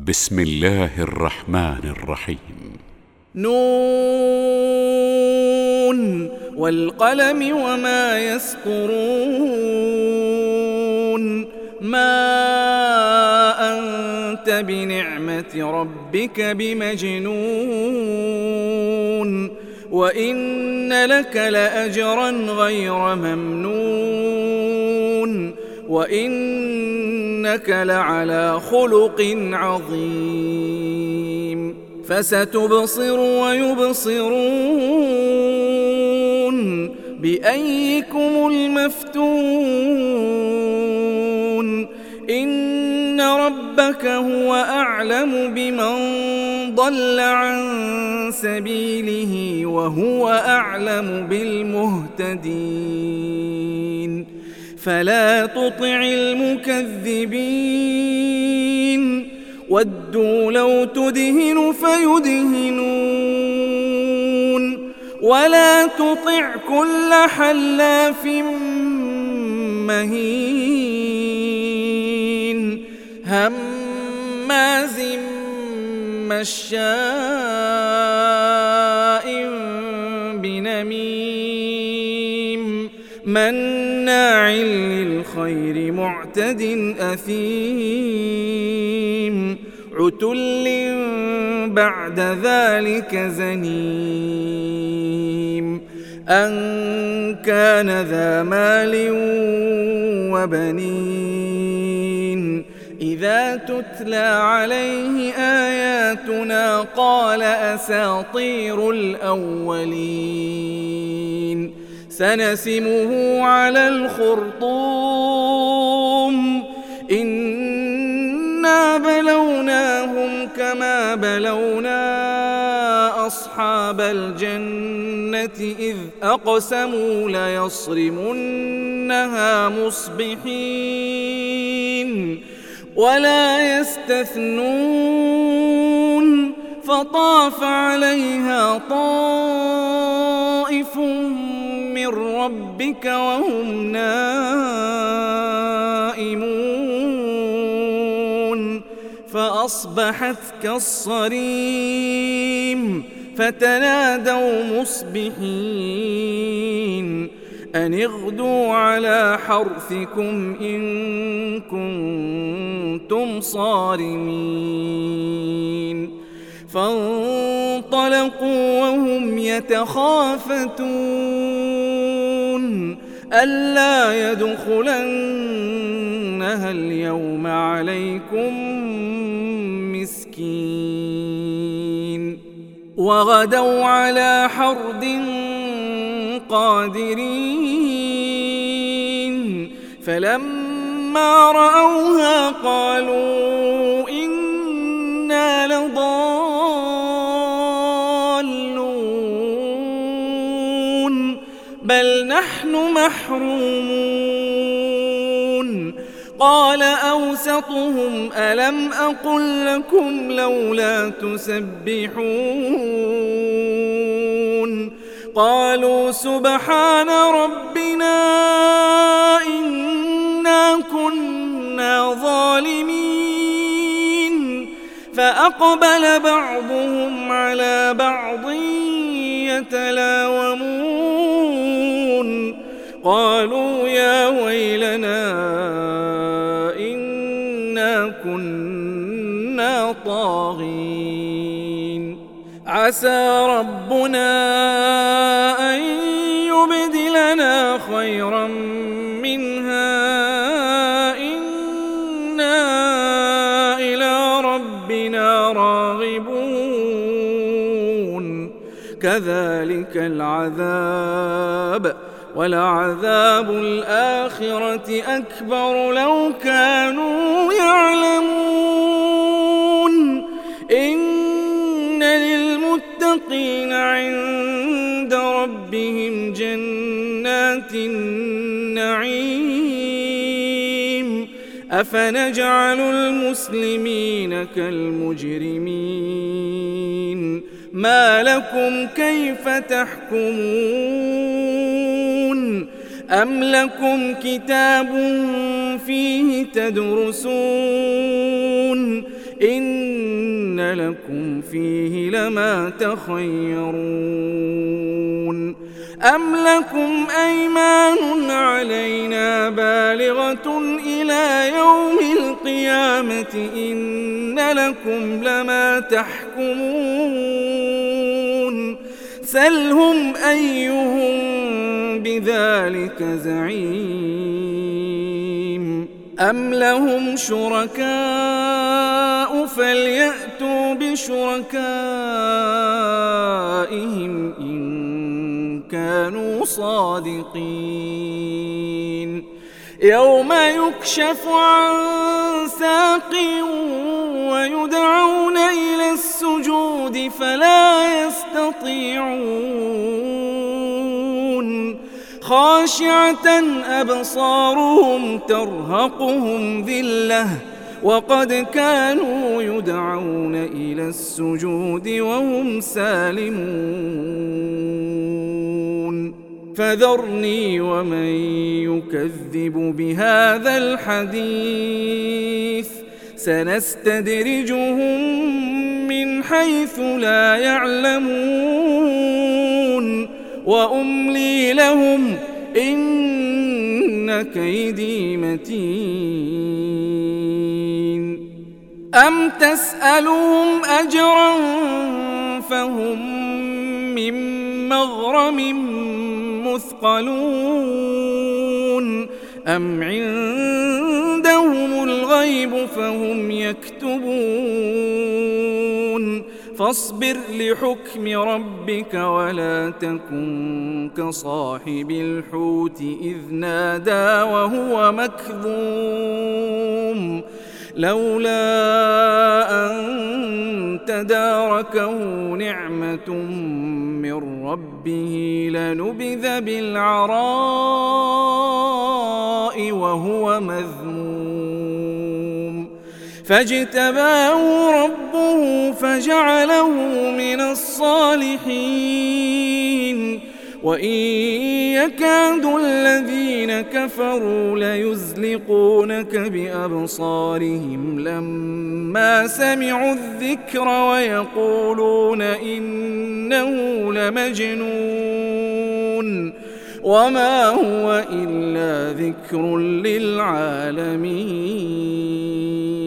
بسم الله الرحمن الرحيم. نون والقلم وما يسطرون. ما أنت بنعمة ربك بمجنون وإن لك لأجرا غير ممنون وإنك لعلى خلق عظيم. فستبصر ويبصرون بأيكم المفتون. إن ربك هو أعلم بمن ضل عن سبيله وهو أعلم بالمهتدين. فلا تطع المكذبين ودوا لو تدهن فيدهنون ولا تطع كل حلاف مهين هماز مشاء بنميم مناع للخير معتد أثيم عتل بعد ذلك زنيم أن كان ذا مال وبنين. إذا تتلى عليه آياتنا قال أساطير الأولين. سنسمه على الخرطوم. إنا بلوناهم كما بلونا أصحاب الجنة إذ أقسموا ليصرمنها مصبحين ولا يستثنون. فطاف عليها طائف من ربك وهم نائمون فأصبحت كالصريم. فتنادوا مصبحين أن اغدوا على حرثكم إن كنتم صارمين. فانطلقوا وهم يتخافتون ألا يدخلنها اليوم عليكم مسكين. وغدوا على حرد قادرين فلما رأوها قالوا إنا لضالون بل نحن محرومون. قال أوسطهم ألم أقل لكم لولا تسبحون. قالوا سبحان ربنا إنا كنا ظالمين. فأقبل بعضهم على بعض يتلاومون قالوا يا ويلنا إنا كنا طاغين. عسى ربنا أن يبدلنا خيرا منها إنا إلى ربنا راغبون. كذلك العذاب ولعذاب الآخرة أكبر لو كانوا يعلمون. إن للمتقين عند ربهم جنات النعيم. أفنجعل المسلمين كالمجرمين ما لكم كيف تحكمون. أم لكم كتاب فيه تدرسون إن لكم فيه لما تخيرون أم لكم أيمان علينا بالغة إلى يوم القيامة إن لكم لما تحكمون سلهم أيهم بذلك زعيم أم لهم شركاء فليأتوا بشركائهم إن كانوا صادقين يوم يكشف عن ساق ويدعون إلى السجود فلا يستطيعون خاشعة أبصارهم ترهقهم ذلة وقد كانوا يدعون إلى السجود وهم سالمون فذرني ومن يكذب بهذا الحديث سنستدرجهم من حيث لا يعلمون وأملي لهم إن كيدي متين أم تسألهم أجرا فهم من مغرم مثقلون أم عندهم الغيب فهم يكتبون فاصبر لحكم ربك ولا تكن كصاحب الحوت إذ نادى وهو مكظوم لولا أن تداركه نعمة من ربه لنبذ بالعراء وهو مذموم فاجتباه ربه فجعله من الصالحين وإن يكاد الذين كفروا ليزلقونك بأبصارهم لما سمعوا الذكر ويقولون إنه لمجنون وما هو إلا ذكر للعالمين